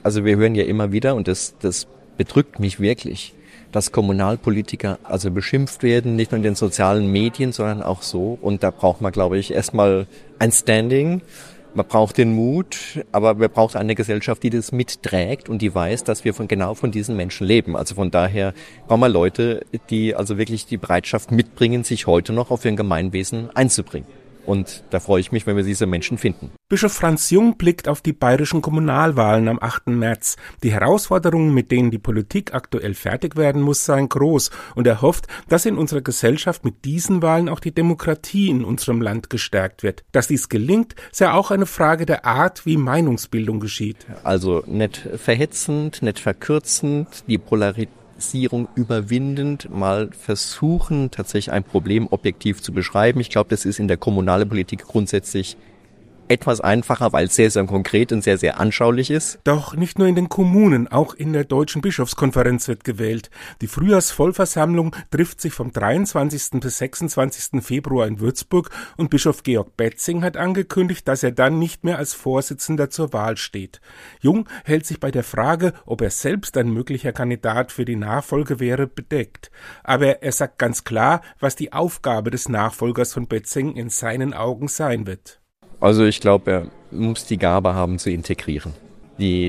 Also wir hören ja immer wieder, und das bedrückt mich wirklich, dass Kommunalpolitiker also beschimpft werden, nicht nur in den sozialen Medien, sondern auch so. Und da braucht man, glaube ich, erstmal ein Standing. Man braucht den Mut, aber wir brauchen eine Gesellschaft, die das mitträgt und die weiß, dass wir genau von diesen Menschen leben. Also von daher brauchen wir Leute, die also wirklich die Bereitschaft mitbringen, sich heute noch auf ihr Gemeinwesen einzubringen. Und da freue ich mich, wenn wir diese Menschen finden. Bischof Franz Jung blickt auf die bayerischen Kommunalwahlen am 8. März. Die Herausforderungen, mit denen die Politik aktuell fertig werden muss, seien groß. Und er hofft, dass in unserer Gesellschaft mit diesen Wahlen auch die Demokratie in unserem Land gestärkt wird. Dass dies gelingt, sei auch eine Frage der Art, wie Meinungsbildung geschieht. Also nicht verhetzend, nicht verkürzend, die Polarität überwindend, mal versuchen, tatsächlich ein Problem objektiv zu beschreiben. Ich glaube, das ist in der kommunalen Politik grundsätzlich etwas einfacher, weil es sehr, sehr konkret und sehr, sehr anschaulich ist. Doch nicht nur in den Kommunen, auch in der Deutschen Bischofskonferenz wird gewählt. Die Frühjahrsvollversammlung trifft sich vom 23. bis 26. Februar in Würzburg und Bischof Georg Betzing hat angekündigt, dass er dann nicht mehr als Vorsitzender zur Wahl steht. Jung hält sich bei der Frage, ob er selbst ein möglicher Kandidat für die Nachfolge wäre, bedeckt. Aber er sagt ganz klar, was die Aufgabe des Nachfolgers von Betzing in seinen Augen sein wird. Also ich glaube, er muss die Gabe haben zu integrieren. Die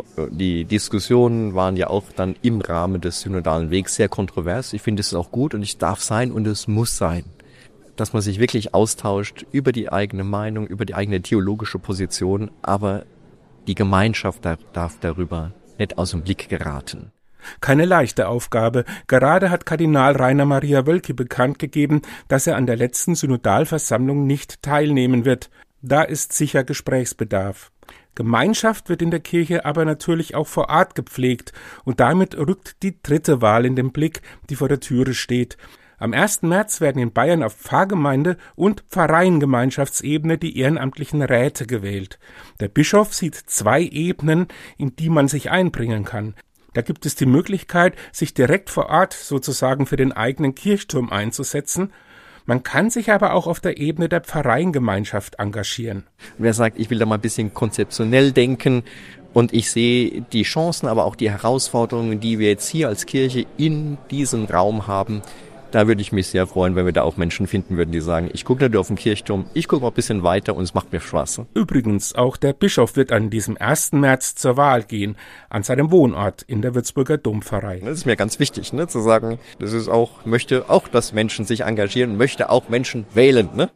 Diskussionen waren ja auch dann im Rahmen des synodalen Wegs sehr kontrovers. Ich finde, es ist auch gut und es darf sein und es muss sein, dass man sich wirklich austauscht über die eigene Meinung, über die eigene theologische Position, aber die Gemeinschaft darf darüber nicht aus dem Blick geraten. Keine leichte Aufgabe. Gerade hat Kardinal Rainer Maria Wölki bekannt gegeben, dass er an der letzten Synodalversammlung nicht teilnehmen wird. Da ist sicher Gesprächsbedarf. Gemeinschaft wird in der Kirche aber natürlich auch vor Ort gepflegt und damit rückt die dritte Wahl in den Blick, die vor der Türe steht. Am 1. März werden in Bayern auf Pfarrgemeinde- und Pfarreiengemeinschaftsebene die ehrenamtlichen Räte gewählt. Der Bischof sieht 2 Ebenen, in die man sich einbringen kann. Da gibt es die Möglichkeit, sich direkt vor Ort sozusagen für den eigenen Kirchturm einzusetzen. Man kann sich aber auch auf der Ebene der Pfarreiengemeinschaft engagieren. Wer sagt, ich will da mal ein bisschen konzeptionell denken und ich sehe die Chancen, aber auch die Herausforderungen, die wir jetzt hier als Kirche in diesem Raum haben, da würde ich mich sehr freuen, wenn wir da auch Menschen finden würden, die sagen, ich gucke nicht nur auf den Kirchturm, ich gucke mal ein bisschen weiter und es macht mir Spaß. Übrigens, auch der Bischof wird an diesem 1. März zur Wahl gehen, an seinem Wohnort in der Würzburger Dompfarrei. Das ist mir ganz wichtig, zu sagen, das ist auch, möchte auch, dass Menschen sich engagieren, möchte auch Menschen wählen,